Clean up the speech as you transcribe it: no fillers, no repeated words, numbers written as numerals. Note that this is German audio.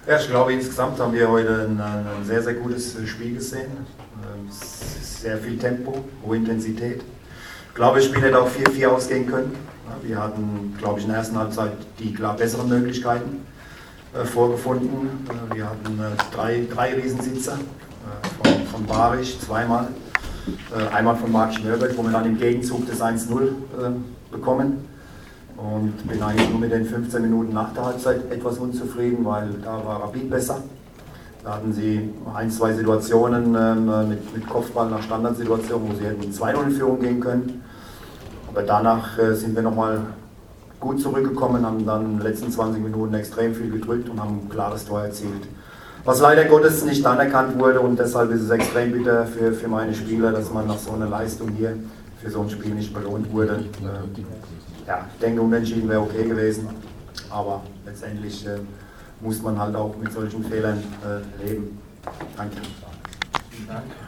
Ja, ich glaube, insgesamt haben wir heute ein sehr, sehr gutes Spiel gesehen. Sehr viel Tempo, hohe Intensität. Ich glaube, das Spiel hätte auch 4-4 ausgehen können. Wir hatten, glaube ich, in der ersten Halbzeit die klar besseren Möglichkeiten vorgefunden. Wir hatten drei Riesensitzer von Barisch, zweimal. Einmal von Marc Schnörbeck, wo wir dann im Gegenzug das 1-0 bekommen. Und bin eigentlich nur mit den 15 Minuten nach der Halbzeit etwas unzufrieden, weil da war Rapid besser. Da hatten sie ein, zwei Situationen mit Kopfball nach Standardsituation, wo sie hätten in 2-0 in Führung gehen können. Aber danach sind wir nochmal gut zurückgekommen, haben dann in den letzten 20 Minuten extrem viel gedrückt und haben ein klares Tor erzielt. Was leider Gottes nicht anerkannt wurde, und deshalb ist es extrem bitter für meine Spieler, dass man nach so einer Leistung hier für so ein Spiel nicht belohnt wurde. Ja, ich denke, unentschieden wäre okay gewesen, aber letztendlich muss man halt auch mit solchen Fehlern leben. Danke. Vielen Dank.